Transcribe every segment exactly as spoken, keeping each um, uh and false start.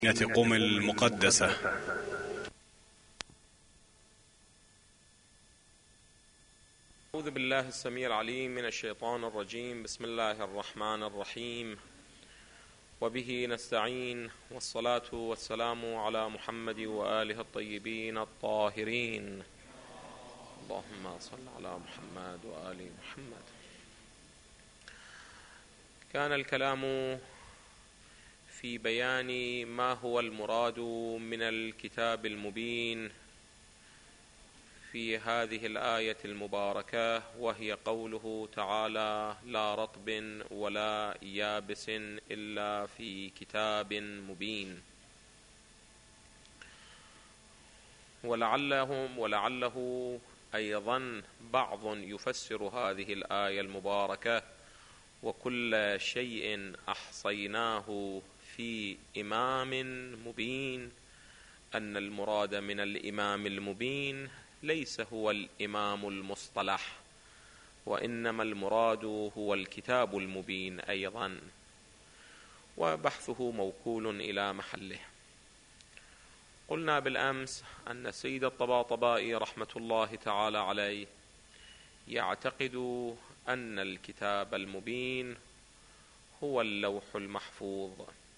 قم المقدسة. أعوذ بالله السميع العليم من الشيطان الرجيم. بسم الله الرحمن الرحيم، وبه نستعين، والصلاة والسلام على محمد وآله الطيبين الطاهرين. اللهم صل على محمد وآل محمد. كان الكلام في بيان ما هو المراد من الكتاب المبين في هذه الآية المباركة، وهي قوله تعالى: لا رطب ولا يابس إلا في كتاب مبين. ولعلهم ولعله أيضا بعض يفسر هذه الآية المباركة: وكل شيء أحصيناه في إمام مبين، أن المراد من الإمام المبين ليس هو الإمام المصطلح، وإنما المراد هو الكتاب المبين أيضا، وبحثه موكول إلى محله. قلنا بالأمس أن السيد الطباطبائي رحمة الله تعالى عليه يعتقد أن الكتاب المبين هو اللوح المحفوظ،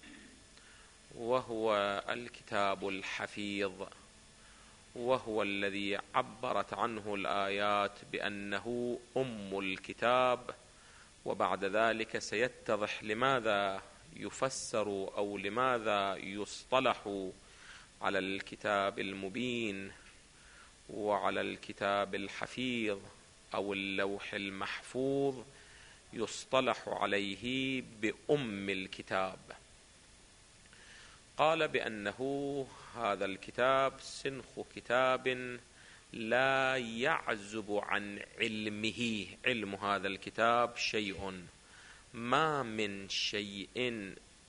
وهو الكتاب الحفيظ، وهو الذي عبرت عنه الآيات بأنه أم الكتاب. وبعد ذلك سيتضح لماذا يفسر أو لماذا يصطلح على الكتاب المبين وعلى الكتاب الحفيظ أو اللوح المحفوظ يصطلح عليه بأم الكتاب. قال بأنه هذا الكتاب سنخ كتاب لا يعزب عن علمه. علم هذا الكتاب شيء، ما من شيء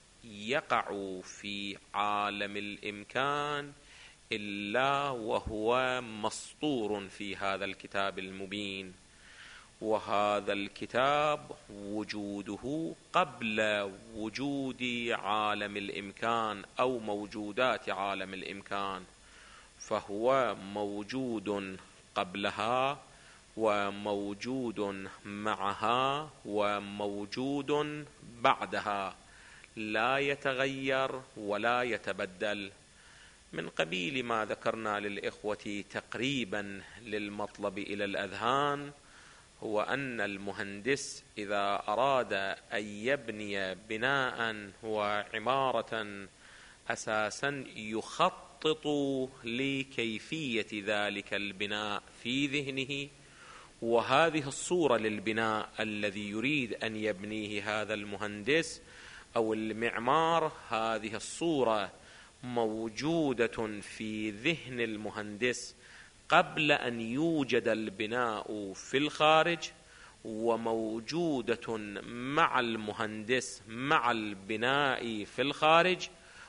يقع في عالم الإمكان إلا وهو مسطور في هذا الكتاب المبين. وهذا الكتاب وجوده قبل وجود عالم الإمكان أو موجودات عالم الإمكان، فهو موجود قبلها وموجود معها وموجود بعدها، لا يتغير ولا يتبدل. من قبيل ما ذكرنا للإخوة تقريبا للمطلب إلى الأذهان، هو أن المهندس إذا أراد أن يبني بناء وعمارة أساسا يخطط لكيفية ذلك البناء في ذهنه، وهذه الصورة للبناء الذي يريد أن يبنيه هذا المهندس أو المعمار، هذه الصورة موجودة في ذهن المهندس قبل أن يوجد البناء في الخارج، وموجودة مع المهندس مع البناء في الخارج،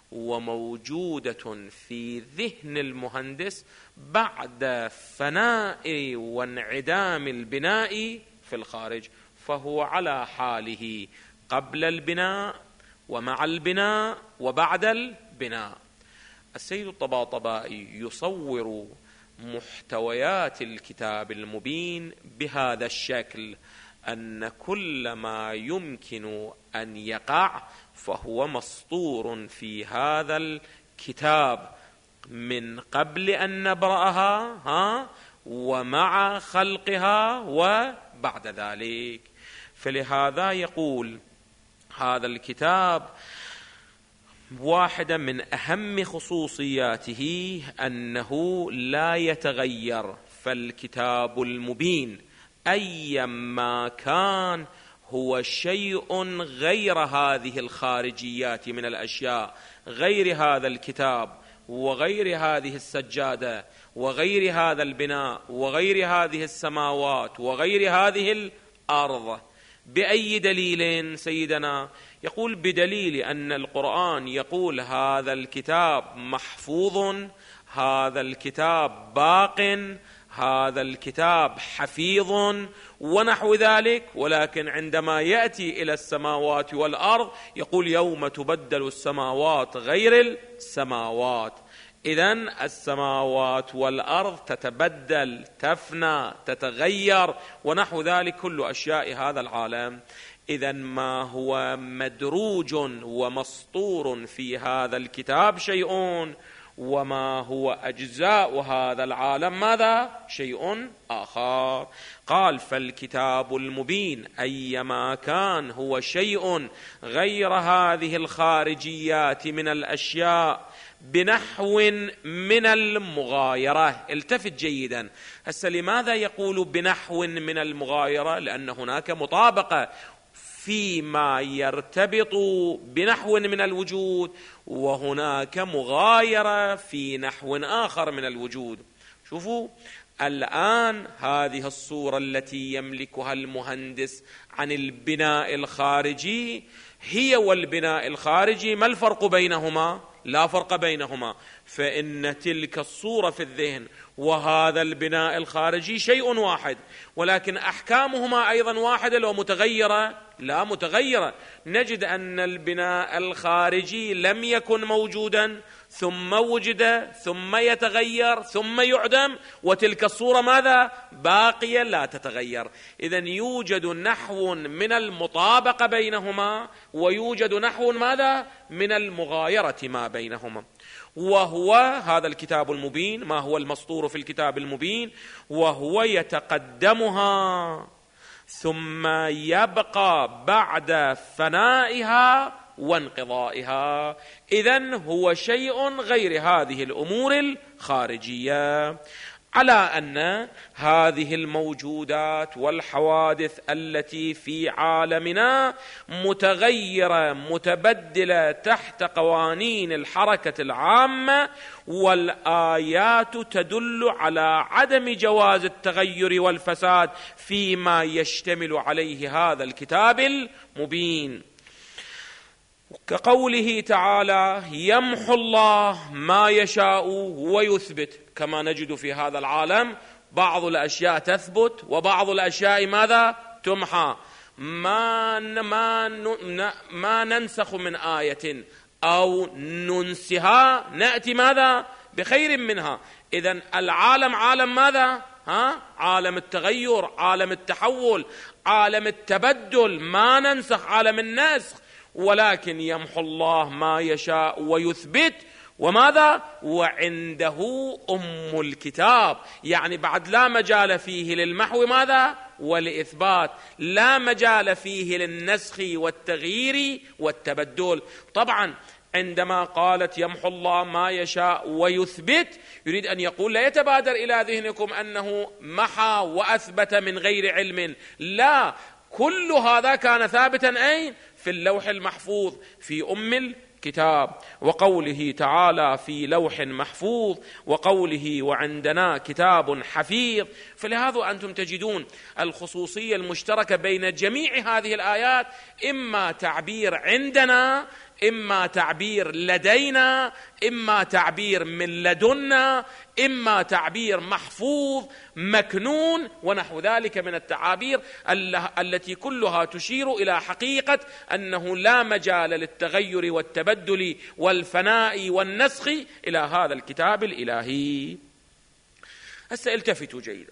وموجودة في ذهن المهندس بعد فناء وانعدام البناء في الخارج. فهو على حاله قبل البناء ومع البناء وبعد البناء. السيد الطباطبائي يصور محتويات الكتاب المبين بهذا الشكل، أن كل ما يمكن أن يقع فهو مسطور في هذا الكتاب من قبل أن نبرأها ها ومع خلقها وبعد ذلك. فلهذا يقول هذا الكتاب واحدة من أهم خصوصياته أنه لا يتغير، فالكتاب المبين أيما كان هو شيء غير هذه الخارجيات من الأشياء، غير هذا الكتاب وغير هذه السجادة وغير هذا البناء وغير هذه السماوات وغير هذه الأرض. بأي دليل سيدنا؟ يقول بدليل أن القرآن يقول هذا الكتاب محفوظ، هذا الكتاب باق، هذا الكتاب حفيظ ونحو ذلك، ولكن عندما يأتي إلى السماوات والأرض يقول يوم تبدل السماوات غير السماوات. إذن السماوات والأرض تتبدل، تفنى، تتغير ونحو ذلك، كل أشياء هذا العالم. إذن ما هو مدروج ومسطور في هذا الكتاب شيء، وما هو أجزاء هذا العالم ماذا؟ شيء آخر. قال فالكتاب المبين أيما كان هو شيء غير هذه الخارجيات من الأشياء بنحو من المغايرة. التفت جيدا، هسه لماذا يقول بنحو من المغايرة؟ لأن هناك مطابقة فيما يرتبط بنحو من الوجود، وهناك مغايرة في نحو آخر من الوجود. شوفوا الآن هذه الصورة التي يملكها المهندس عن البناء الخارجي هي والبناء الخارجي ما الفرق بينهما؟ لا فرق بينهما، فإن تلك الصورة في الذهن وهذا البناء الخارجي شيء واحد، ولكن أحكامهما أيضا واحدة لو متغيرة؟ لا متغيرة. نجد أن البناء الخارجي لم يكن موجودا ثم وجد ثم يتغير ثم يعدم، وتلك الصورة ماذا؟ باقية لا تتغير. إذن يوجد نحو من المطابقة بينهما، ويوجد نحو ماذا؟ من المغايرة ما بينهما. وهو هذا الكتاب المبين، ما هو المسطور في الكتاب المبين؟ وهو يتقدمها ثم يبقى بعد فنائها وانقضائها. إذن هو شيء غير هذه الأمور الخارجية، على أن هذه الموجودات والحوادث التي في عالمنا متغيرة متبدلة تحت قوانين الحركة العامة، والآيات تدل على عدم جواز التغير والفساد فيما يشتمل عليه هذا الكتاب المبين. كقوله تعالى يمحو الله ما يشاء ويثبت، كما نجد في هذا العالم بعض الأشياء تثبت وبعض الأشياء ماذا؟ تمحى. ما ما ما ننسخ من آية أو ننسها نأتي ماذا؟ بخير منها. إذن العالم عالم ماذا؟ ها؟ عالم التغير، عالم التحول، عالم التبدل، ما ننسخ عالم النسخ، ولكن يمحو الله ما يشاء ويثبت. وماذا؟ وعنده أم الكتاب، يعني بعد لا مجال فيه للمحو ماذا؟ والإثبات، لا مجال فيه للنسخ والتغيير والتبدل. طبعا عندما قالت يمحو الله ما يشاء ويثبت، يريد أن يقول لا يتبادر إلى ذهنكم أنه محى وأثبت من غير علم، لا، كل هذا كان ثابتا أين؟ في اللوح المحفوظ، في أم الكتاب. وقوله تعالى في لوح محفوظ، وقوله وعندنا كتاب حفيظ. فلهذا أنتم تجدون الخصوصية المشتركة بين جميع هذه الآيات، إما تعبير عندنا، إما تعبير لدينا، إما تعبير من لدنا، إما تعبير محفوظ مكنون، ونحو ذلك من التعابير التي كلها تشير إلى حقيقة أنه لا مجال للتغير والتبدل والفناء والنسخ إلى هذا الكتاب الإلهي. هسه التفتوا جيدا.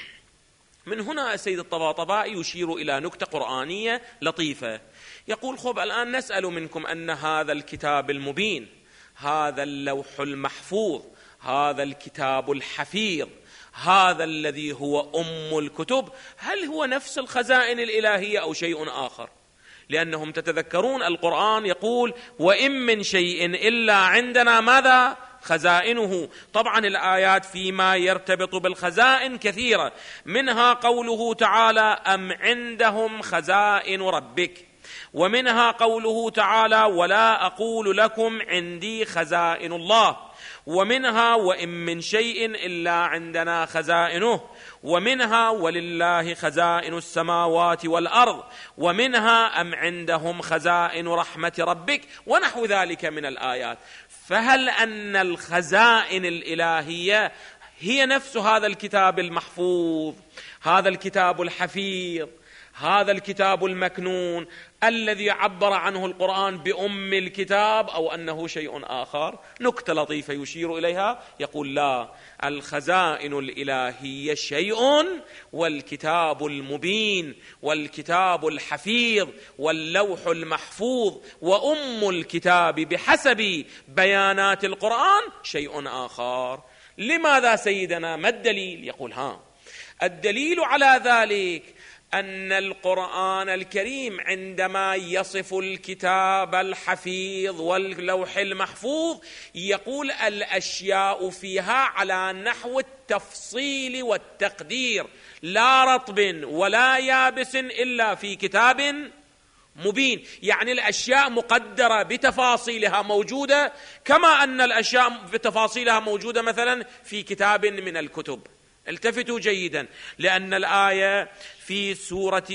من هنا السيد الطباطبائي يشير إلى نكتة قرآنية لطيفة، يقول خب الآن نسأل منكم أن هذا الكتاب المبين، هذا اللوح المحفوظ، هذا الكتاب الحفيظ، هذا الذي هو أم الكتب، هل هو نفس الخزائن الإلهية أو شيء آخر؟ لأنهم تتذكرون القرآن يقول وإن من شيء إلا عندنا ماذا؟ خزائنه. طبعا الآيات فيما يرتبط بالخزائن كثيرة، منها قوله تعالى أم عندهم خزائن ربك، ومنها قوله تعالى ولا أقول لكم عندي خزائن الله، ومنها وإن من شيء إلا عندنا خزائنه، ومنها ولله خزائن السماوات والأرض، ومنها أم عندهم خزائن رحمة ربك، ونحو ذلك من الآيات. فهل أن الخزائن الإلهية هي نفس هذا الكتاب المحفوظ، هذا الكتاب الحفيظ، هذا الكتاب المكنون الذي عبر عنه القرآن بأم الكتاب، أو أنه شيء آخر؟ نكتة لطيفة يشير إليها، يقول لا، الخزائن الإلهية شيء، والكتاب المبين والكتاب الحفيظ واللوح المحفوظ وأم الكتاب بحسب بيانات القرآن شيء آخر. لماذا سيدنا؟ ما الدليل؟ يقول ها، الدليل على ذلك أن القرآن الكريم عندما يصف الكتاب الحفيظ واللوح المحفوظ يقول الأشياء فيها على نحو التفصيل والتقدير، لا رطب ولا يابس إلا في كتاب مبين. يعني الأشياء مقدرة بتفاصيلها موجودة، كما أن الأشياء بتفاصيلها موجودة مثلا في كتاب من الكتب. التفتوا جيدا، لأن الآية في سورة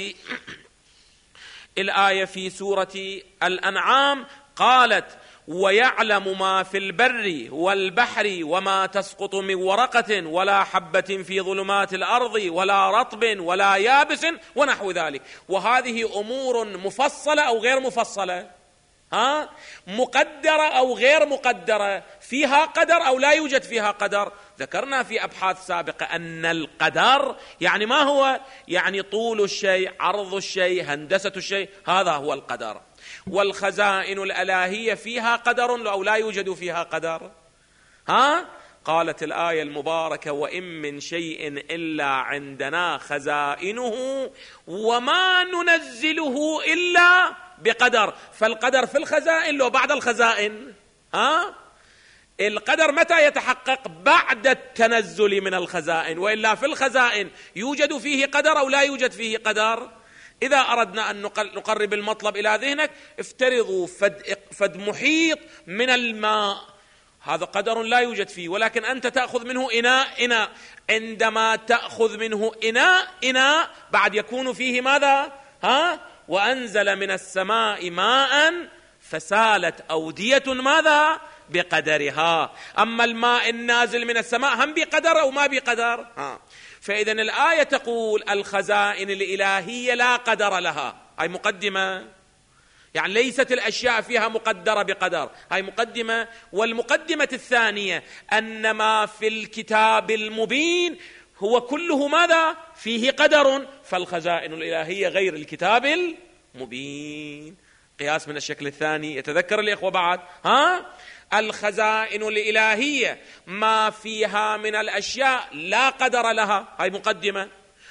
الآية في سورة الأنعام قالت ويعلم ما في البر والبحر وما تسقط من ورقة ولا حبة في ظلمات الأرض ولا رطب ولا يابس ونحو ذلك. وهذه أمور مفصلة أو غير مفصلة؟ ها؟ مقدرة أو غير مقدرة؟ فيها قدر أو لا يوجد فيها قدر؟ ذكرنا في أبحاث سابقة أن القدر يعني ما هو؟ يعني طول الشيء، عرض الشيء، هندسة الشيء، هذا هو القدر. والخزائن الإلهية فيها قدر أو لا يوجد فيها قدر؟ ها؟ قالت الآية المباركة وإن من شيء إلا عندنا خزائنه وما ننزله إلا بقدر. فالقدر في الخزائن لو بعد الخزائن؟ ها؟ القدر متى يتحقق؟ بعد التنزل من الخزائن، وإلا في الخزائن يوجد فيه قدر أو لا يوجد فيه قدر؟ إذا أردنا أن نقرب المطلب إلى ذهنك، افترضوا فد, فد محيط من الماء، هذا قدر لا يوجد فيه، ولكن أنت تأخذ منه إناء إناء. عندما تأخذ منه إناء إناء بعد يكون فيه ماذا؟ ها؟ وأنزل من السماء ماء فسالت أودية ماذا؟ بقدرها. أما الماء النازل من السماء هم بقدر أو ما بقدر؟ ها. فإذن الآية تقول الخزائن الإلهية لا قدر لها، هاي مقدمة، يعني ليست الأشياء فيها مقدرة بقدر، هاي مقدمة. والمقدمة الثانية أن ما في الكتاب المبين هو كله ماذا؟ فيه قدر، فالخزائن الإلهية غير الكتاب المبين. قياس من الشكل الثاني، يتذكر الإخوة بعد؟ ها؟ الخزائن الإلهية ما فيها من الأشياء لا قدر لها، هاي مقدمة.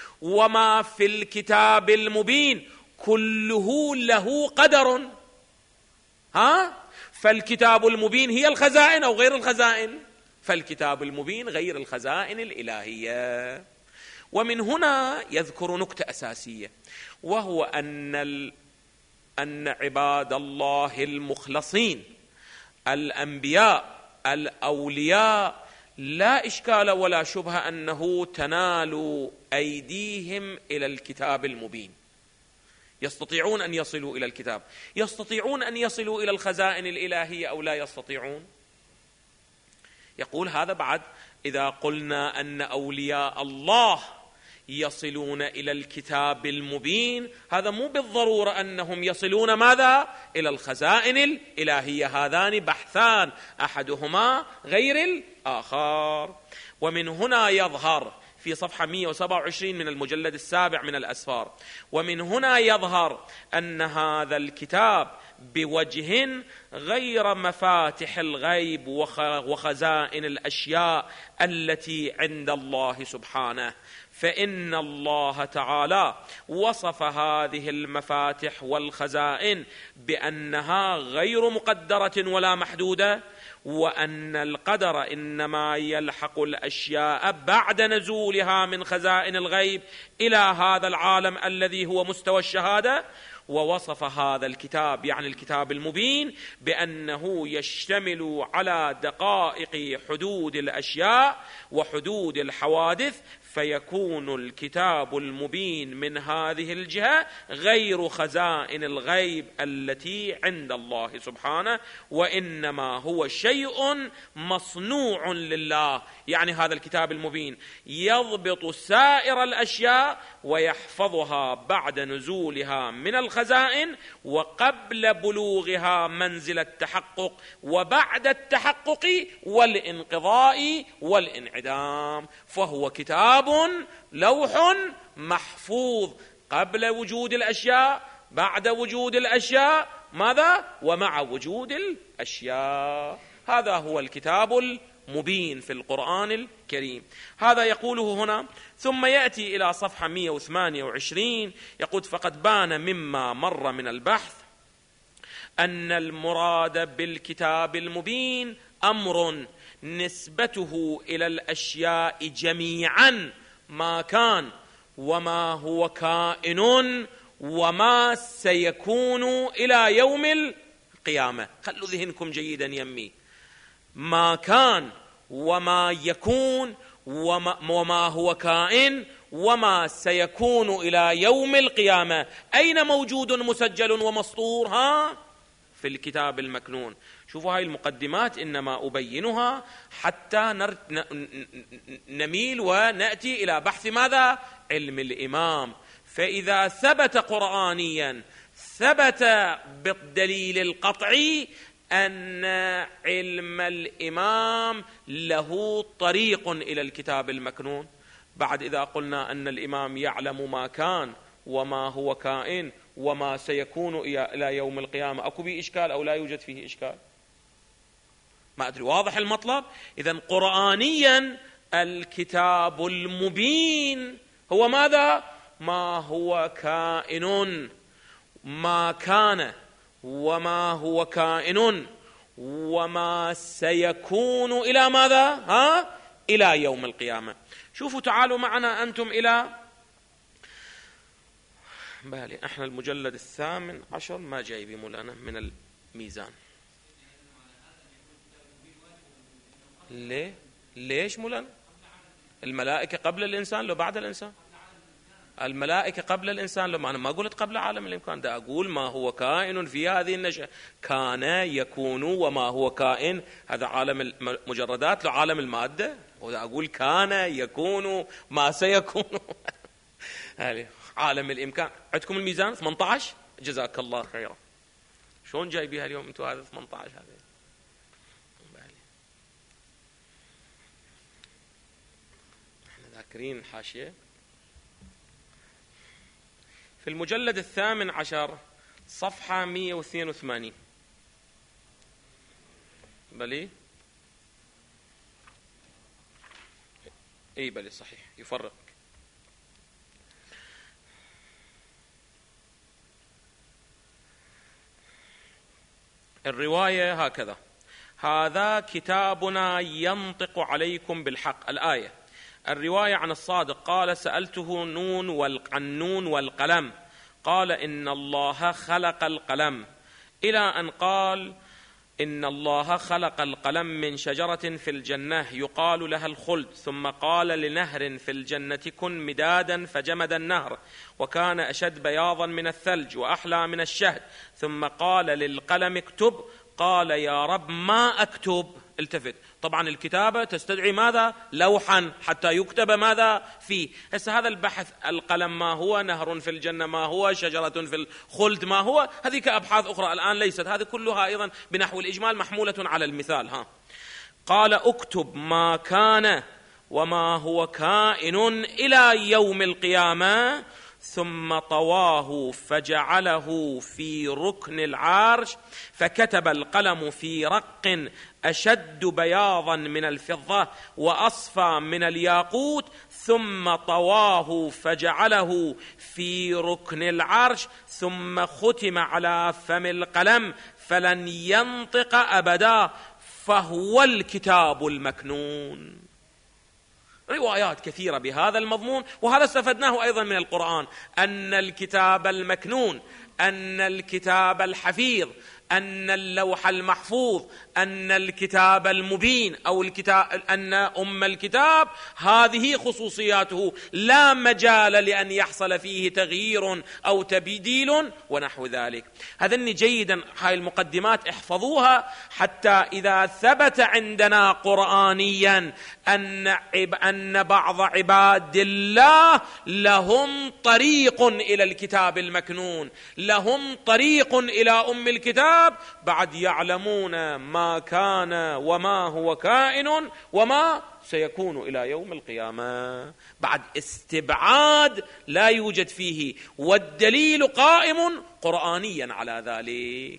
وما في الكتاب المبين كله له قدر. ها؟ فالكتاب المبين هي الخزائن أو غير الخزائن؟ فالكتاب المبين غير الخزائن الإلهية. ومن هنا يذكر نكتة أساسية، وهو أن ال... أن عباد الله المخلصين الأنبياء الأولياء لا إشكال ولا شبهة أنه تنال أيديهم إلى الكتاب المبين، يستطيعون أن يصلوا إلى الكتاب. يستطيعون أن يصلوا إلى الخزائن الإلهية أو لا يستطيعون؟ يقول هذا بعد إذا قلنا أن أولياء الله يصلون إلى الكتاب المبين، هذا مو بالضرورة أنهم يصلون ماذا؟ إلى الخزائن الإلهية. هذان بحثان أحدهما غير الآخر. ومن هنا يظهر في صفحة مئة وسبعة وعشرين من المجلد السابع من الأسفار، ومن هنا يظهر أن هذا الكتاب بوجه غير مفاتح الغيب وخزائن الأشياء التي عند الله سبحانه، فإن الله تعالى وصف هذه المفاتح والخزائن بأنها غير مقدرة ولا محدودة، وأن القدر إنما يلحق الأشياء بعد نزولها من خزائن الغيب إلى هذا العالم الذي هو مستوى الشهادة. ووصف هذا الكتاب يعني الكتاب المبين بأنه يشتمل على دقائق حدود الأشياء وحدود الحوادث فيكون الكتاب المبين من هذه الجهة غير خزائن الغيب التي عند الله سبحانه، وإنما هو شيء مصنوع لله. يعني هذا الكتاب المبين يضبط سائر الأشياء ويحفظها بعد نزولها من الخزائن وقبل بلوغها منزل التحقق وبعد التحقق والانقضاء والانعدام. فهو كتاب لوح محفوظ قبل وجود الأشياء، بعد وجود الأشياء، ماذا؟ ومع وجود الأشياء. هذا هو الكتاب المبين في القرآن الكريم. هذا يقوله هنا. ثم يأتي إلى صفحة مئة وثمانية وعشرين يقول: فقد بان مما مر من البحث أن المراد بالكتاب المبين أمر نسبته إلى الأشياء جميعا، ما كان وما هو كائن وما سيكون إلى يوم القيامة. خلوا ذهنكم جيدا يمي. ما كان وما يكون وما, وما هو كائن وما سيكون إلى يوم القيامة. أين موجود مسجل ومسطور؟ ها؟ في الكتاب المكنون. شوفوا هاي المقدمات إنما أبينها حتى نميل ونأتي إلى بحث ماذا؟ علم الإمام. فإذا ثبت قرآنيا ثبت بالدليل القطعي أن علم الإمام له طريق إلى الكتاب المكنون. بعد إذا قلنا أن الإمام يعلم ما كان وما هو كائن وما سيكون إلى يوم القيامة، أكو به إشكال أو لا يوجد فيه إشكال؟ ما أدري، واضح المطلب؟ إذن قرآنيا الكتاب المبين هو ماذا؟ ما هو كائن، ما كان وما هو كائن وما سيكون إلى ماذا؟ ها؟ إلى يوم القيامة. شوفوا تعالوا معنا أنتم إلى بالي احنا المجلد الثامن عشر ما جايبين مولانا من الميزان. ليه؟ ليش مولانا؟ الملائكة قبل الإنسان لو بعد الإنسان؟ الملائكة قبل الإنسان لو، أنا ما قلت قبل عالم الإمكان، ده أقول ما هو كائن في هذه النشأة. كان يكون وما هو كائن، هذا عالم المجردات لو عالم المادة، وده أقول كان يكون ما سيكون عالم الإمكان. عندكم الميزان ثمانية عشر؟ جزاك الله خيرا. شلون جايبيها اليوم أنتم هذا ثمانية عشر؟ هذا احنا ذاكرين الحاشية في المجلد الثامن عشر صفحة مئة واثنين وثمانين. بلي اي بلي صحيح، يفرق. الرواية هكذا: هذا كتابنا ينطق عليكم بالحق. الآية الرواية عن الصادق قال: سألته نون والقنون والقلم، قال إن الله خلق القلم، إلى أن قال إن الله خلق القلم من شجرة في الجنة يقال لها الخلد، ثم قال لنهر في الجنة كن مدادا فجمد النهر وكان أشد بياضا من الثلج وأحلى من الشهد، ثم قال للقلم اكتب، قال يا رب ما أكتب. التفت. طبعا الكتابة تستدعي ماذا؟ لوحا حتى يكتب ماذا فيه. هسه هذا البحث، القلم ما هو، نهر في الجنة ما هو، شجرة في الخلد ما هو، هذه كأبحاث أخرى الآن ليست، هذه كلها أيضا بنحو الإجمال محمولة على المثال. ها قال اكتب ما كان وما هو كائن إلى يوم القيامة، ثم طواه فجعله في ركن العرش، فكتب القلم في رق أشد بياضا من الفضة وأصفى من الياقوت، ثم طواه فجعله في ركن العرش، ثم ختم على فم القلم فلن ينطق أبدا، فهو الكتاب المكنون. روايات كثيرة بهذا المضمون، وهذا استفدناه أيضا من القرآن، أن الكتاب المكنون، أن الكتاب الحفيظ، أن اللوح المحفوظ، أن الكتاب المبين أو الكتاب، أن أم الكتاب هذه خصوصياته لا مجال لأن يحصل فيه تغيير أو تبديل ونحو ذلك. هذني جيدا، هاي المقدمات احفظوها حتى إذا ثبت عندنا قرآنيا أن أن بعض عباد الله لهم طريق إلى الكتاب المكنون، لهم طريق إلى أم الكتاب، بعد يعلمون ما كان وما هو كائن وما سيكون إلى يوم القيامة، بعد استبعاد لا يوجد فيه، والدليل قائم قرآنيا على ذلك.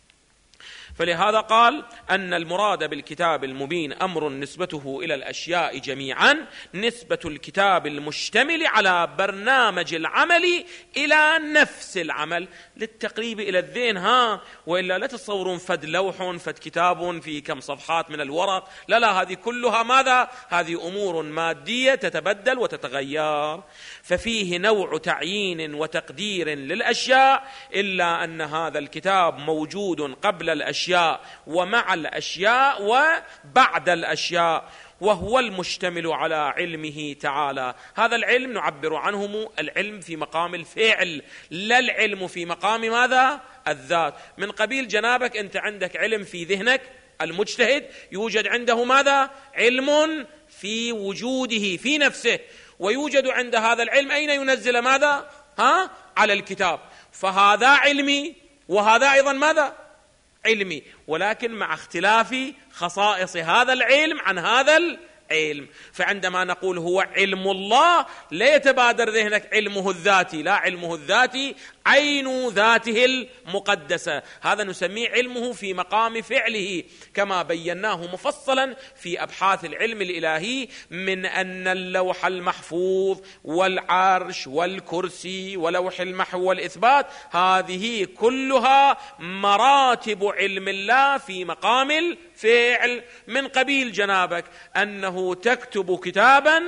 فلهذا قال أن المراد بالكتاب المبين أمر نسبته إلى الأشياء جميعا، نسبة الكتاب المشتمل على برنامج العمل إلى نفس العمل، للتقريب إلى الذهن، ها وإلا لا تتصورون فد لوح فد كتاب في كم صفحات من الورق، لا لا، هذه كلها ماذا؟ هذه أمور مادية تتبدل وتتغير. ففيه نوع تعيين وتقدير للأشياء، إلا أن هذا الكتاب موجود قبل الأشياء ومع الأشياء وبعد الأشياء، وهو المشتمل على علمه تعالى. هذا العلم نعبر عنه العلم في مقام الفعل، لا العلم في مقام ماذا؟ الذات. من قبيل جنابك أنت عندك علم في ذهنك، المجتهد يوجد عنده ماذا؟ علم في وجوده في نفسه، ويوجد عند هذا العلم أين ينزل ماذا؟ ها؟ على الكتاب. فهذا علمي وهذا أيضا ماذا؟ علمي، ولكن مع اختلاف خصائص هذا العلم عن هذا العلم. فعندما نقول هو علم الله لا يتبادر ذهنك علمه الذاتي، لا، علمه الذاتي عين ذاته المقدسة، هذا نسميه علمه في مقام فعله، كما بيناه مفصلا في أبحاث العلم الإلهي، من أن اللوح المحفوظ والعرش والكرسي ولوح المحو والإثبات هذه كلها مراتب علم الله في مقام الفعل. من قبيل جنابك أنه تكتب كتابا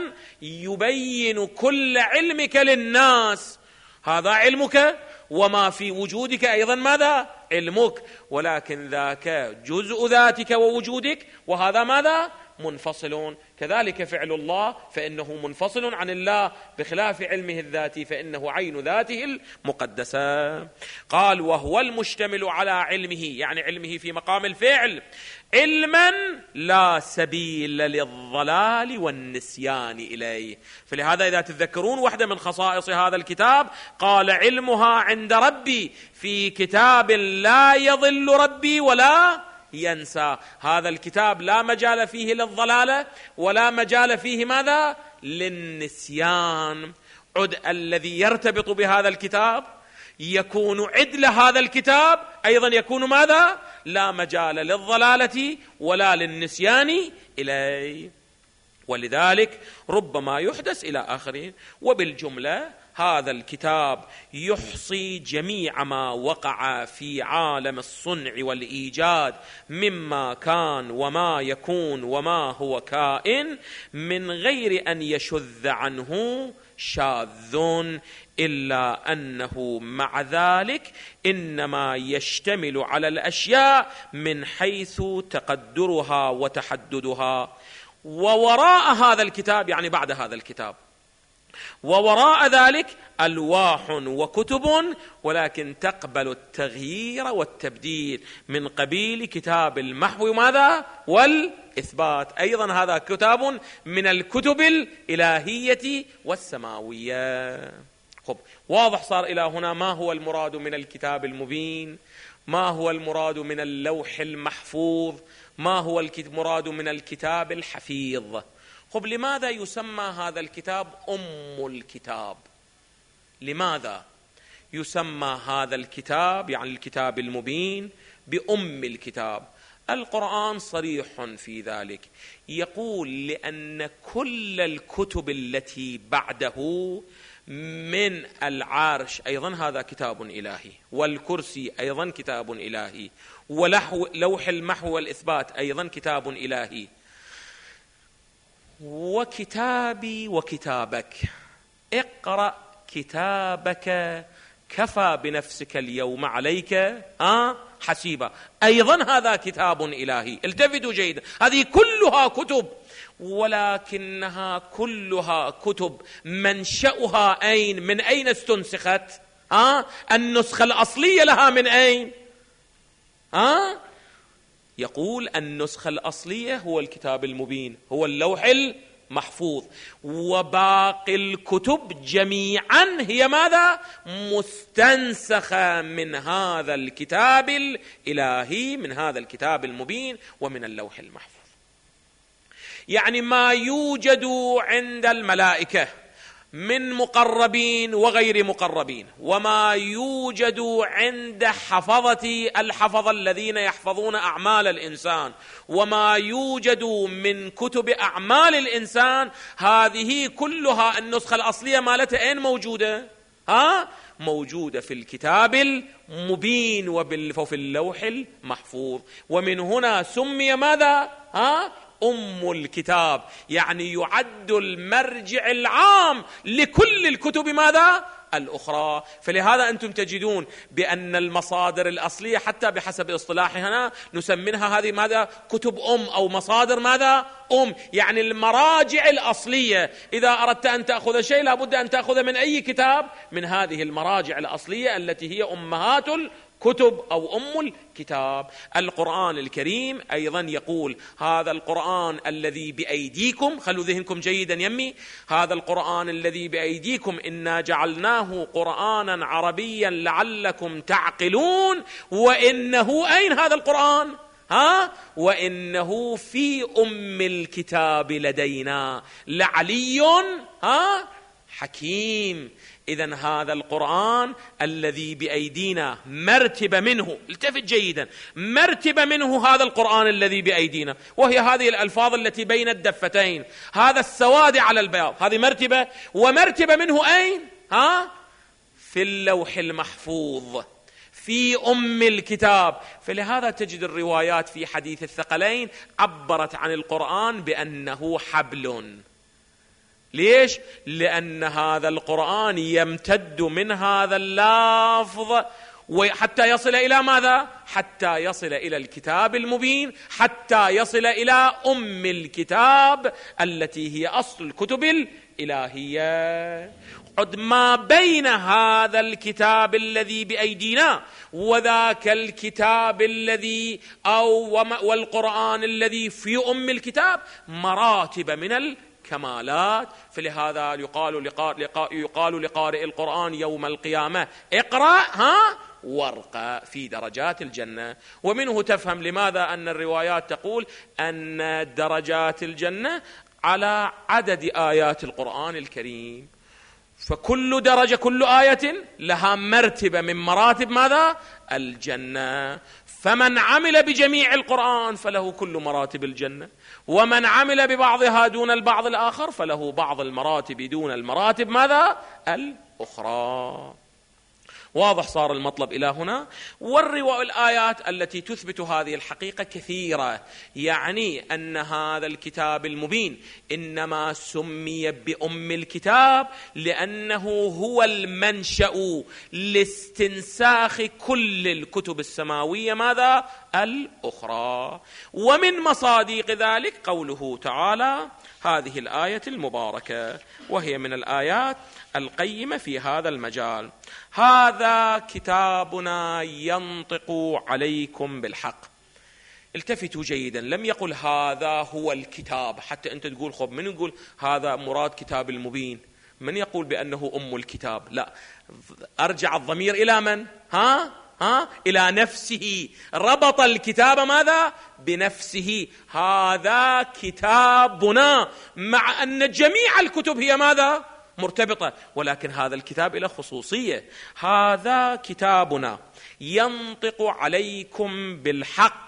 يبين كل علمك للناس، هذا علمك، وما في وجودك أيضا ماذا؟ علمك، ولكن ذاك جزء ذاتك ووجودك، وهذا ماذا؟ منفصلون. كذلك فعل الله فإنه منفصل عن الله، بخلاف علمه الذاتي فإنه عين ذاته المقدسة. قال وهو المشتمل على علمه، يعني علمه في مقام الفعل، علما لا سبيل للضلال والنسيان إليه. فلهذا إذا تذكرون واحدة من خصائص هذا الكتاب قال علمها عند ربي في كتاب لا يضل ربي ولا ينسى. هذا الكتاب لا مجال فيه للضلالة ولا مجال فيه ماذا؟ للنسيان. عد الذي يرتبط بهذا الكتاب يكون عدل هذا الكتاب أيضا يكون ماذا؟ لا مجال للضلالة ولا للنسيان إليه. ولذلك ربما يحدث إلى آخره. وبالجملة هذا الكتاب يحصي جميع ما وقع في عالم الصنع والإيجاد مما كان وما يكون وما هو كائن، من غير أن يشذ عنه شاذ، إلا أنه مع ذلك إنما يشتمل على الأشياء من حيث تقدرها وتحددها. ووراء هذا الكتاب، يعني بعد هذا الكتاب، ووراء ذلك ألواح وكتب، ولكن تقبل التغيير والتبديل، من قبيل كتاب المحو ماذا؟ والإثبات. أيضا هذا كتاب من الكتب الإلهية والسماوية. خب، واضح صار إلى هنا ما هو المراد من الكتاب المبين، ما هو المراد من اللوح المحفوظ، ما هو المراد من الكتاب الحفيظ. خب، لماذا يسمى هذا الكتاب أم الكتاب؟ لماذا يسمى هذا الكتاب، يعني الكتاب المبين، بأم الكتاب؟ القرآن صريح في ذلك، يقول لأن كل الكتب التي بعده من العرش أيضا هذا كتاب إلهي، والكرسي أيضا كتاب إلهي، ولوح المحو والإثبات أيضا كتاب إلهي، وكتابي وكتابك، اقرأ كتابك كفى بنفسك اليوم عليك آه حسيبا، أيضا هذا كتاب إلهي. التفتوا جيدا، هذه كلها كتب، ولكنها كلها كتب منشأها أين؟ من أين استنسخت؟ ها؟ النسخة الأصلية لها من أين؟ ها؟ يقول النسخة الأصلية هو الكتاب المبين، هو اللوح المحفوظ، وباقي الكتب جميعا هي ماذا؟ مستنسخة من هذا الكتاب الإلهي، من هذا الكتاب المبين ومن اللوح المحفوظ. يعني ما يوجد عند الملائكة من مقربين وغير مقربين، وما يوجد عند حفظة الحفظة الذين يحفظون أعمال الإنسان، وما يوجد من كتب أعمال الإنسان، هذه كلها النسخة الأصلية مالتها أين موجودة؟ ها؟ موجودة في الكتاب المبين وفي اللوح المحفوظ. ومن هنا سمي ماذا؟ ها؟ أم الكتاب، يعني يعد المرجع العام لكل الكتب ماذا؟ الأخرى. فلهذا أنتم تجدون بأن المصادر الأصلية حتى بحسب اصطلاحنا نسميها هذه ماذا؟ كتب أم أو مصادر ماذا؟ أم، يعني المراجع الأصلية. إذا أردت أن تأخذ شيء لابد أن تأخذ من أي كتاب؟ من هذه المراجع الأصلية التي هي أمهات كتب أو أم الكتاب. القرآن الكريم أيضا يقول هذا القرآن الذي بأيديكم، خلوا ذهنكم جيدا يمي، هذا القرآن الذي بأيديكم إنا جعلناه قرآنا عربيا لعلكم تعقلون، وإنه أين هذا القرآن؟ ها؟ وإنه في أم الكتاب لدينا لعلي ها حكيم. إذن هذا القرآن الذي بأيدينا مرتبة منه، التفت جيدا، مرتبة منه هذا القرآن الذي بأيدينا، وهي هذه الألفاظ التي بين الدفتين، هذا السواد على البياض، هذه مرتبة، ومرتبة منه أين؟ ها؟ في اللوح المحفوظ، في أم الكتاب. فلهذا تجد الروايات في حديث الثقلين عبرت عن القرآن بأنه حبل. ليش؟ لأن هذا القرآن يمتد من هذا اللفظ وحتى يصل إلى ماذا؟ حتى يصل إلى الكتاب المبين، حتى يصل إلى أم الكتاب التي هي أصل الكتب الإلهية. عد ما بين هذا الكتاب الذي بأيدينا وذاك الكتاب الذي أو والقرآن الذي في أم الكتاب مراتب من الكمالات. فلهذا يقال لقارئ, يقال لقارئ القرآن يوم القيامة اقرأ ها وارقى في درجات الجنة. ومنه تفهم لماذا أن الروايات تقول أن درجات الجنة على عدد آيات القرآن الكريم، فكل درجة كل آية لها مرتبة من مراتب ماذا؟ الجنة. فمن عمل بجميع القرآن فله كل مراتب الجنة، ومن عمل ببعضها دون البعض الآخر فله بعض المراتب دون المراتب ماذا؟ الأخرى. واضح صار المطلب إلى هنا. والرواية الآيات التي تثبت هذه الحقيقة كثيرة، يعني أن هذا الكتاب المبين إنما سمي بأم الكتاب لأنه هو المنشأ لاستنساخ كل الكتب السماوية ماذا؟ الأخرى. ومن مصادق ذلك قوله تعالى هذه الآية المباركة، وهي من الآيات القيمة في هذا المجال: هذا كتابنا ينطق عليكم بالحق. التفتوا جيدا، لم يقل هذا هو الكتاب حتى أنت تقول خب من يقول هذا مراد كتاب المبين، من يقول بأنه أم الكتاب؟ لا، أرجع الضمير إلى من؟ ها؟ ها؟ إلى نفسه، ربط الكتاب ماذا؟ بنفسه. هذا كتابنا، مع أن جميع الكتب هي ماذا؟ مرتبطة، ولكن هذا الكتاب له خصوصية. هذا كتابنا ينطق عليكم بالحق.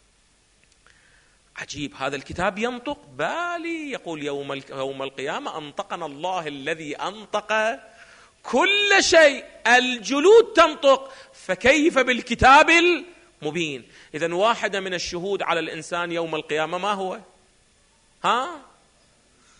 عجيب، هذا الكتاب ينطق، بالي يقول يوم يوم القيامة أنطقنا الله الذي أنطق كل شيء، الجلود تنطق، فكيف بالكتاب المبين؟ إذن واحدة من الشهود على الإنسان يوم القيامة ما هو؟ ها؟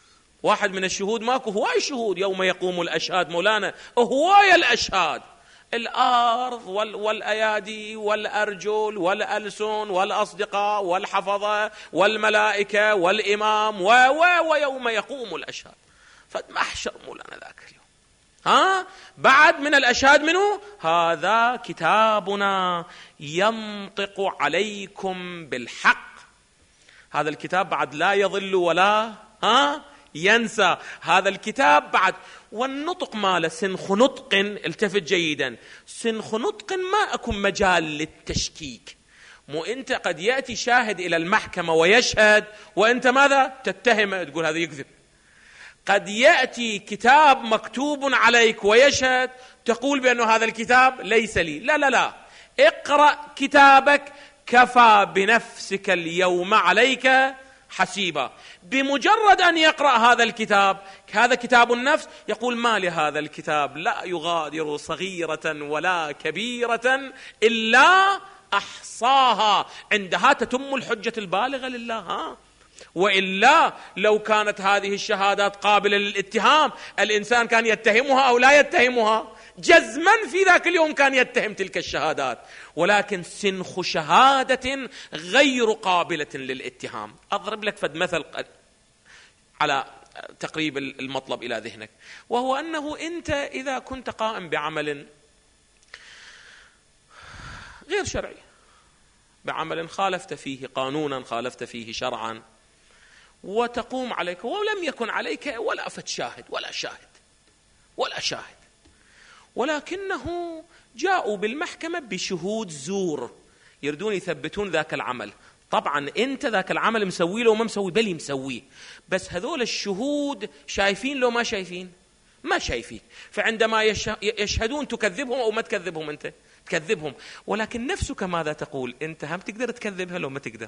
واحد من الشهود ماكو، هواي شهود يوم يقوم الأشهاد مولانا، هواي الأشهاد. الأرض والأيادي والأرجل والألسن والأصدقاء والحفظة والملائكة والإمام و و ويوم يقوم الأشهاد. فمحشر مولانا ذاك اليوم. ها بعد من الأشهاد منه هذا كتابنا ينطق عليكم بالحق. هذا الكتاب بعد لا يضل ولا ها ينسى. هذا الكتاب بعد والنطق ماله سنخ نطق. التفت جيدا، سنخ نطق ما أكون مجال للتشكيك. مو أنت قد يأتي شاهد إلى المحكمة ويشهد وأنت ماذا تتهم تقول هذا يكذب. قد يأتي كتاب مكتوب عليك ويشهد تقول بأنه هذا الكتاب ليس لي. لا لا لا، اقرأ كتابك كفى بنفسك اليوم عليك حسيبا. بمجرد أن يقرأ هذا الكتاب، هذا كتاب النفس، يقول ما لهذا الكتاب لا يغادر صغيرة ولا كبيرة إلا أحصاها. عندها تتم الحجة البالغة لله. ها وإلا لو كانت هذه الشهادات قابلة للاتهام الإنسان كان يتهمها أو لا يتهمها؟ جزما في ذاك اليوم كان يتهم تلك الشهادات. ولكن سنخ شهادة غير قابلة للاتهام. أضرب لك فد مثل على تقريب المطلب إلى ذهنك، وهو أنه أنت إذا كنت قائم بعمل غير شرعي، بعمل خالفت فيه قانونا، خالفت فيه شرعا، وتقوم عليك ولم يكن عليك ولا فت شاهد ولا شاهد ولا شاهد، ولكنه جاءوا بالمحكمة بشهود زور يردون يثبتون ذاك العمل. طبعا انت ذاك العمل مسوي له وما مسوي، بل مسويه، بس هذول الشهود شايفين لو ما شايفين؟ ما شايفين. فعندما يشهدون تكذبهم او ما تكذبهم؟ انت تكذبهم. ولكن نفسك ماذا تقول؟ انت هم تقدر تكذبها لو ما تقدر؟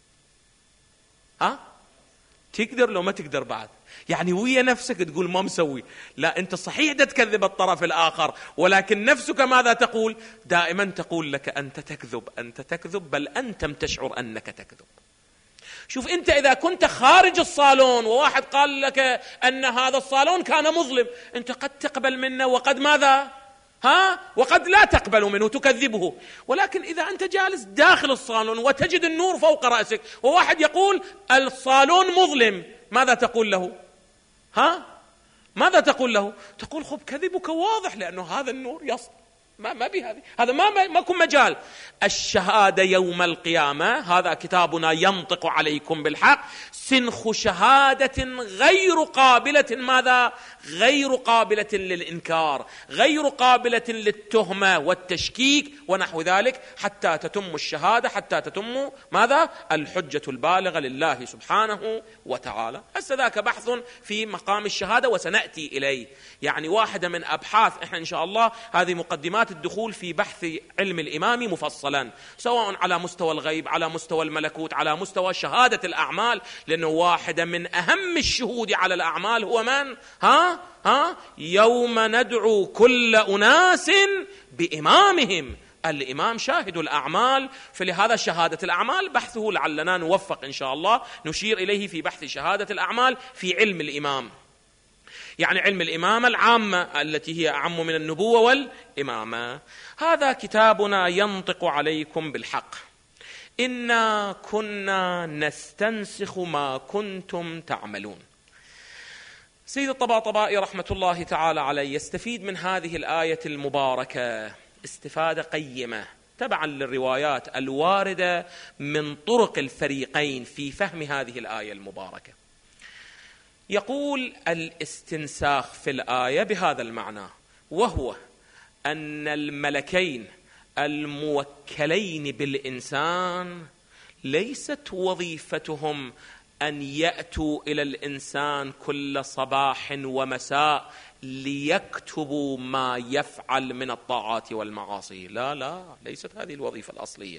ها تقدر لو ما تقدر بعد؟ يعني ويا نفسك تقول ما مسوي. لا، انت صحيح دا تكذب الطرف الاخر، ولكن نفسك ماذا تقول؟ دائما تقول لك انت تكذب، انت تكذب، بل انت تشعر انك تكذب. شوف انت اذا كنت خارج الصالون وواحد قال لك ان هذا الصالون كان مظلم، انت قد تقبل منه وقد ماذا ها وقد لا تقبل منه، تكذبه. ولكن إذا أنت جالس داخل الصالون وتجد النور فوق رأسك وواحد يقول الصالون مظلم، ماذا تقول له؟ ها ماذا تقول له؟ تقول خب كذبك واضح، لأنه هذا النور يصل ما ما بهذه، هذا ما ما كن مجال. الشهادة يوم القيامة هذا كتابنا ينطق عليكم بالحق، سنخ شهادة غير قابلة ماذا؟ غير قابلة للإنكار، غير قابلة للتهمة والتشكيك ونحو ذلك، حتى تتم الشهادة، حتى تتم ماذا؟ الحجة البالغة لله سبحانه وتعالى. هسه ذاك بحث في مقام الشهادة وسنأتي إليه. يعني واحدة من أبحاث إحنا إن شاء الله هذه مقدمات الدخول في بحث علم الإمام مفصلا، سواء على مستوى الغيب، على مستوى الملكوت، على مستوى شهادة الأعمال، لأنه واحدة من أهم الشهود على الأعمال هو من؟ ها ها يوم ندعو كل أناس بإمامهم. الإمام شاهد الأعمال، فلهذا شهادة الأعمال بحثه لعلنا نوفق إن شاء الله نشير إليه في بحث شهادة الأعمال في علم الإمام. يعني علم الإمامة العامة التي هي أعم من النبوة والإمامة. هذا كتابنا ينطق عليكم بالحق، إنا كنا نستنسخ ما كنتم تعملون. سيد الطباطبائي رحمة الله تعالى عليه يستفيد من هذه الآية المباركة استفادة قيمة تبعا للروايات الواردة من طرق الفريقين في فهم هذه الآية المباركة. يقول الاستنساخ في الآية بهذا المعنى، وهو أن الملكين الموكلين بالإنسان ليست وظيفتهم أن يأتوا إلى الإنسان كل صباح ومساء ليكتبوا ما يفعل من الطاعات والمعاصي. لا لا، ليست هذه الوظيفة الأصلية.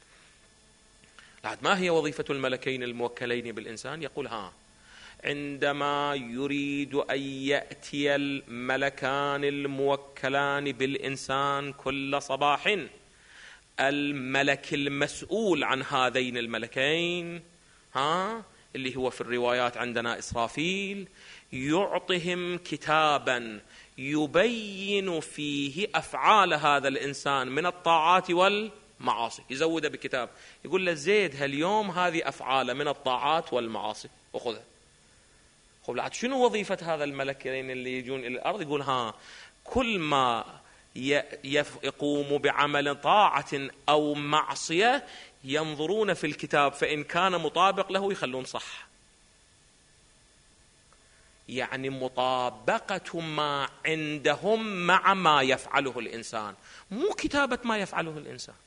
ما هي وظيفة الملكين الموكلين بالإنسان؟ يقول ها عندما يريد أن يأتي الملكان الموكلان بالإنسان كل صباح، الملك المسؤول عن هذين الملكين ها اللي هو في الروايات عندنا إسرافيل، يعطهم كتابا يبين فيه أفعال هذا الإنسان من الطاعات والمعاصي. يزود بكتاب يقول له زيد هاليوم هذه أفعال من الطاعات والمعاصي وخذها. خب شنو وظيفة هذا الملكين اللي يجون إلى الأرض؟ يقول ها كل ما يقوم بعمل طاعة أو معصية ينظرون في الكتاب فإن كان مطابق له يخلون صح. يعني مطابقة ما عندهم مع ما يفعله الإنسان، مو كتابة ما يفعله الإنسان.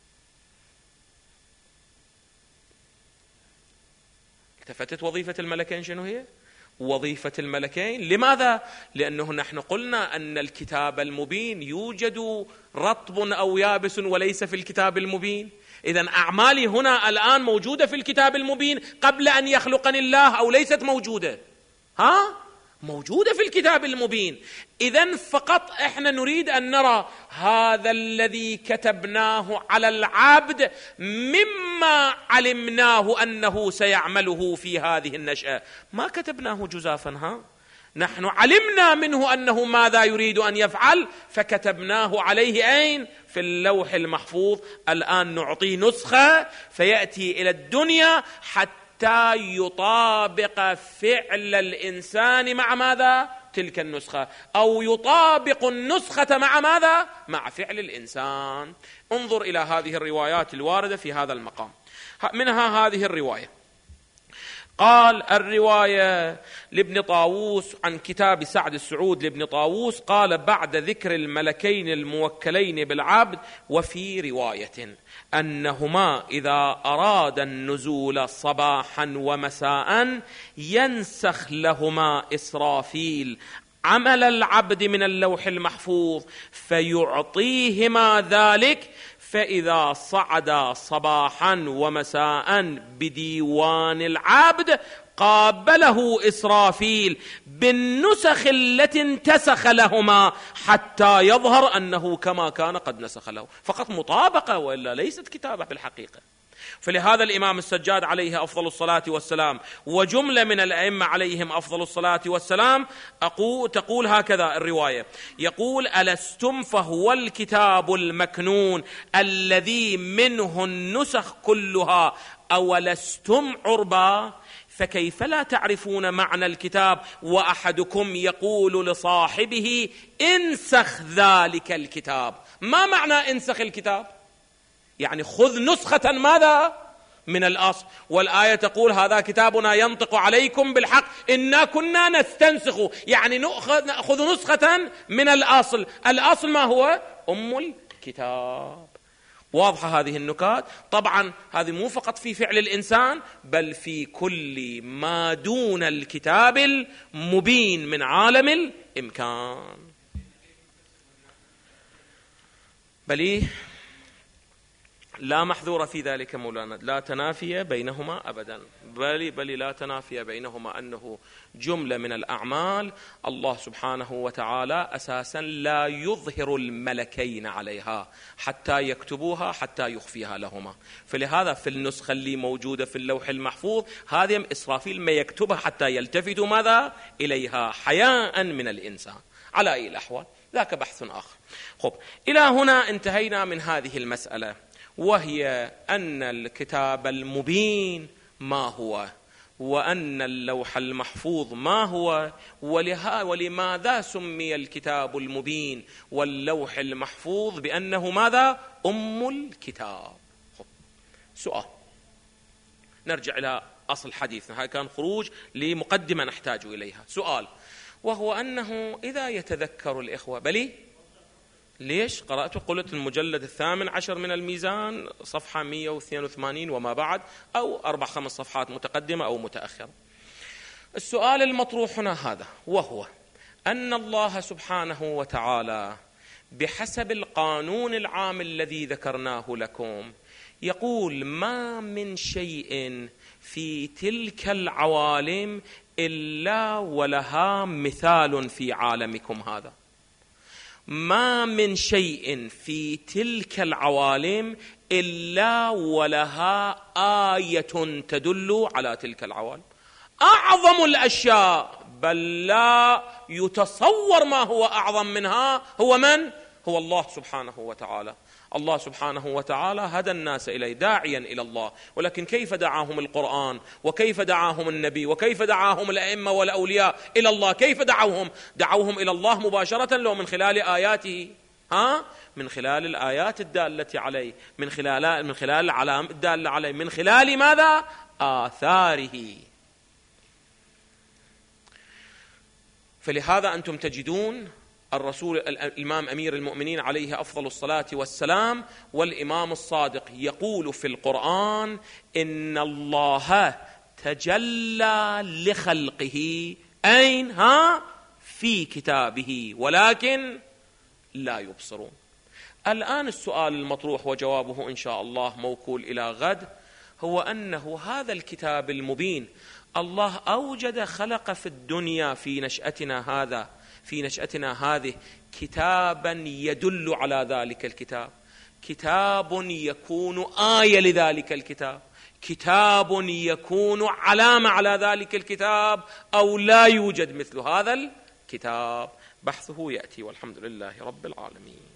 التفتت وظيفة الملكين شنو هي؟ وظيفة الملكين لماذا؟ لأنه نحن قلنا أن الكتاب المبين يوجد رطب أو يابس وليس في الكتاب المبين. إذن أعمالي هنا الآن موجودة في الكتاب المبين قبل أن يخلقني الله أو ليست موجودة؟ ها؟ موجودة في الكتاب المبين. إذن فقط إحنا نريد أن نرى هذا الذي كتبناه على العبد مما علمناه أنه سيعمله في هذه النشأة، ما كتبناه جزافا. ها؟ نحن علمنا منه أنه ماذا يريد أن يفعل فكتبناه عليه أين؟ في اللوح المحفوظ. الآن نعطيه نسخة فيأتي إلى الدنيا حتى حتى يطابق فعل الإنسان مع ماذا؟ تلك النسخة، أو يطابق النسخة مع ماذا؟ مع فعل الإنسان. انظر إلى هذه الروايات الواردة في هذا المقام. منها هذه الرواية، قال الرواية لابن طاووس عن كتاب سعد السعود لابن طاووس قال بعد ذكر الملكين الموكلين بالعبد وفي رواية أنهما إذا أراد النزول صباحا ومساء ينسخ لهما إسرافيل عمل العبد من اللوح المحفوظ فيعطيهما ذلك، فإذا صعد صباحا ومساء بديوان العبد قابله إسرافيل بالنسخ التي انتسخ لهما حتى يظهر أنه كما كان قد نسخ له. فقط مطابقة وإلا ليست كتابة بالحقيقة. فلهذا الإمام السجاد عليه أفضل الصلاة والسلام وجملة من الأئمة عليهم أفضل الصلاة والسلام أقول تقول هكذا الرواية، يقول ألستم فهو الكتاب المكنون الذي منه النسخ كلها أولستم عربا، فكيف لا تعرفون معنى الكتاب وأحدكم يقول لصاحبه انسخ ذلك الكتاب. ما معنى انسخ الكتاب؟ يعني خذ نسخة ماذا؟ من الأصل. والآية تقول هذا كتابنا ينطق عليكم بالحق إنا كنا نستنسخ، يعني نأخذ نسخة من الأصل. الأصل ما هو؟ أم الكتاب. واضحة هذه النكات؟ طبعا هذه مو فقط في فعل الإنسان بل في كل ما دون الكتاب المبين من عالم الإمكان. بل لا محذور في ذلك مولانا، لا تنافي بينهما أبدا، بل بل لا تنافي بينهما، أنه جملة من الأعمال الله سبحانه وتعالى أساسا لا يظهر الملكين عليها حتى يكتبوها حتى يخفيها لهما. فلهذا في النسخة اللي موجودة في اللوح المحفوظ هذه إسرافيل ما يكتبها حتى يلتفتوا ماذا؟ إليها حياء من الإنسان. على أي الأحوال ذاك بحث آخر. خب، إلى هنا انتهينا من هذه المسألة، وهي أن الكتاب المبين ما هو، وأن اللوح المحفوظ ما هو، ولها ولماذا سمي الكتاب المبين واللوح المحفوظ بأنه ماذا؟ أم الكتاب. خب. سؤال، نرجع إلى أصل حديثنا، هذا كان خروج لمقدمة نحتاج إليها. سؤال، وهو أنه إذا يتذكر الإخوة، بلي ليش قرأت قلت المجلد الثامن عشر من الميزان صفحة مئة واثنين وثمانين وما بعد، أو أربع خمس صفحات متقدمة أو متأخرة. السؤال المطروح هنا هذا، وهو أن الله سبحانه وتعالى بحسب القانون العام الذي ذكرناه لكم يقول ما من شيء في تلك العوالم إلا ولها مثال في عالمكم هذا. ما من شيء في تلك العوالم إلا ولها آية تدل على تلك العوالم. أعظم الأشياء، بل لا يتصور ما هو أعظم منها. هو من؟ هو الله سبحانه وتعالى. الله سبحانه وتعالى هدى الناس إليه داعيا إلى الله، ولكن كيف دعاهم القرآن، وكيف دعاهم النبي، وكيف دعاهم الأئمة والأولياء إلى الله؟ كيف دعوهم؟ دعوهم إلى الله مباشرة، لو من خلال آياته، ها؟ من خلال الآيات الدالة عليه، من خلال من خلال العلام الدالة عليه، من خلال ماذا؟ آثاره. فلهذا أنتم تجدون الرسول الإمام أمير المؤمنين عليه أفضل الصلاة والسلام والإمام الصادق يقول في القرآن: إن الله تجلى لخلقه، أين؟ ها؟ في كتابه، ولكن لا يبصرون. الآن السؤال المطروح وجوابه إن شاء الله موكول إلى غد، هو أنه هذا الكتاب المبين الله أوجد خلق في الدنيا في نشأتنا هذا في نشأتنا هذه كتابا يدل على ذلك الكتاب، كتاب يكون آية لذلك الكتاب، كتاب يكون علامة على ذلك الكتاب، أو لا يوجد مثل هذا الكتاب؟ بحثه يأتي، والحمد لله رب العالمين.